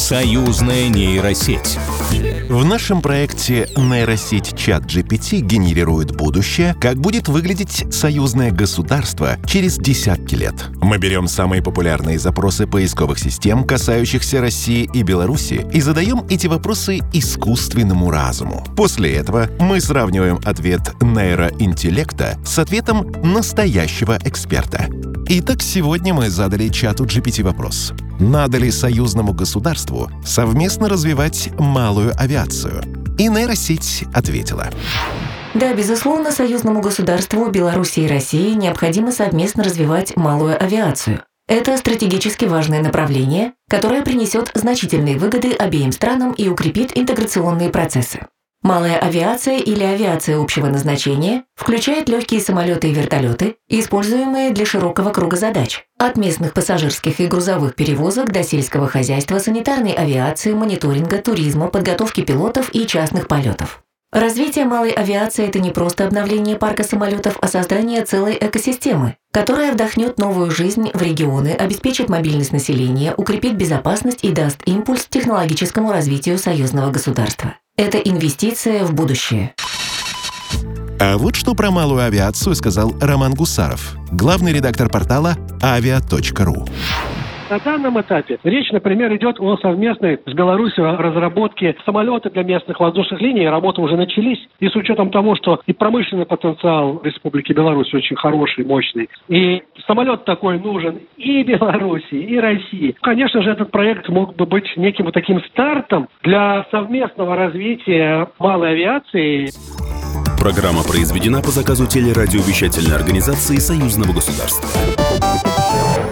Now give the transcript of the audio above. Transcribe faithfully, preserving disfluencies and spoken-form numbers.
Союзная нейросеть. В нашем проекте нейросеть ChatGPT генерирует будущее, как будет выглядеть союзное государство через десятки лет. Мы берем самые популярные запросы поисковых систем, касающихся России и Беларуси, и задаем эти вопросы искусственному разуму. После этого мы сравниваем ответ нейроинтеллекта с ответом настоящего эксперта. Итак, сегодня мы задали чату джи пи ти вопрос: надо ли союзному государству совместно развивать малую авиацию? И нейросеть ответила: Да, безусловно, союзному государству Беларуси и России необходимо совместно развивать малую авиацию. Это стратегически важное направление, которое принесет значительные выгоды обеим странам и укрепит интеграционные процессы. Малая авиация или авиация общего назначения включает легкие самолеты и вертолеты, используемые для широкого круга задач, от местных пассажирских и грузовых перевозок до сельского хозяйства, санитарной авиации, мониторинга, туризма, подготовки пилотов и частных полетов. Развитие малой авиации – это не просто обновление парка самолетов, а создание целой экосистемы, которая вдохнет новую жизнь в регионы, обеспечит мобильность населения, укрепит безопасность и даст импульс технологическому развитию союзного государства. Это инвестиция в будущее. А вот что про малую авиацию сказал Роман Гусаров, главный редактор портала авиа точка ру. На данном этапе речь, например, идет о совместной с Беларусью разработке самолета для местных воздушных линий. Работы уже начались. И с учетом того, что и промышленный потенциал Республики Беларусь очень хороший, мощный, и самолет такой нужен и Беларуси, и России. Конечно же, этот проект мог бы быть неким вот таким стартом для совместного развития малой авиации. Программа произведена по заказу телерадиовещательной организации Союзного государства.